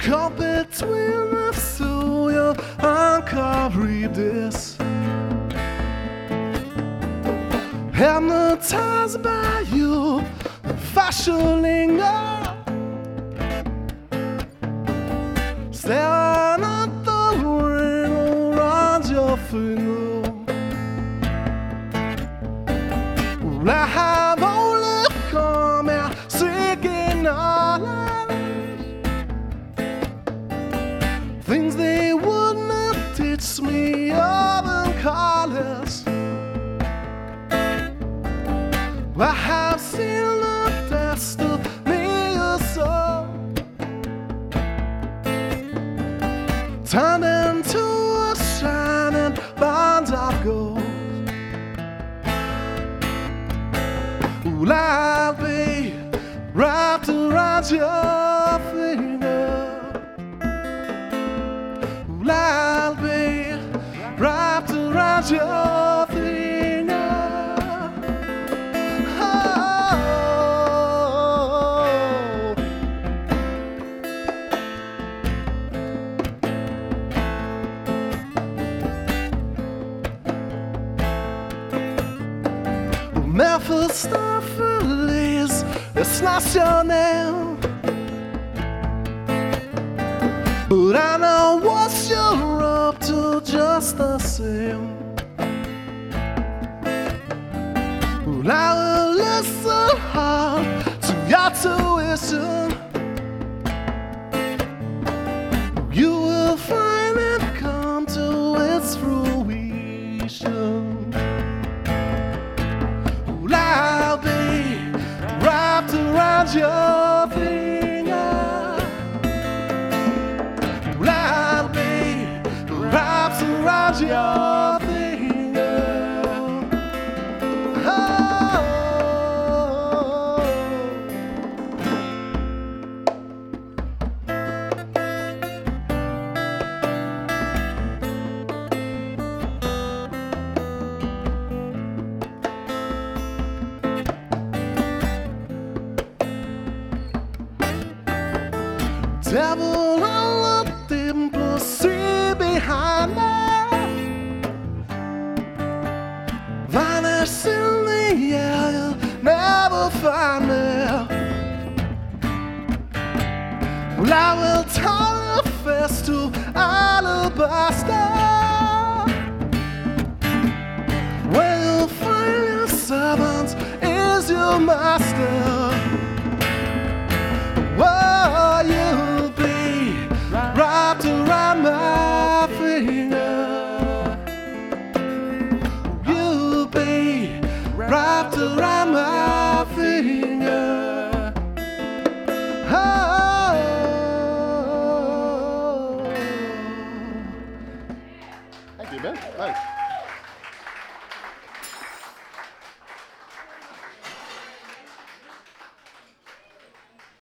caught between the soil and Charybdis, hypnotized by you, fashioning up, staring at the ring around your finger. Well, I have only come out seeking knowledge, things they would not teach me up in college. I have seen the test of me or so, turned into a shining band of gold. Well, I'll be wrapped around your finger. Well, I'll be wrapped around your finger. Mephistopheles, it's not your name, but I know what you're up to just the same. Well, I will listen hard to your tuition. You will find it come to its fruition. I'll be wrapped around your finger. Well, I'll be wrapped around your finger. Oh. Devil, I looked impulsive behind me, vanish in the air, you'll never find me. Well, I will turn your face to alabaster, where you'll find your servant is your master. Whoa, you'll be wrapped around my finger. You'll be wrapped around my finger. Oh. Thank you, man. Nice.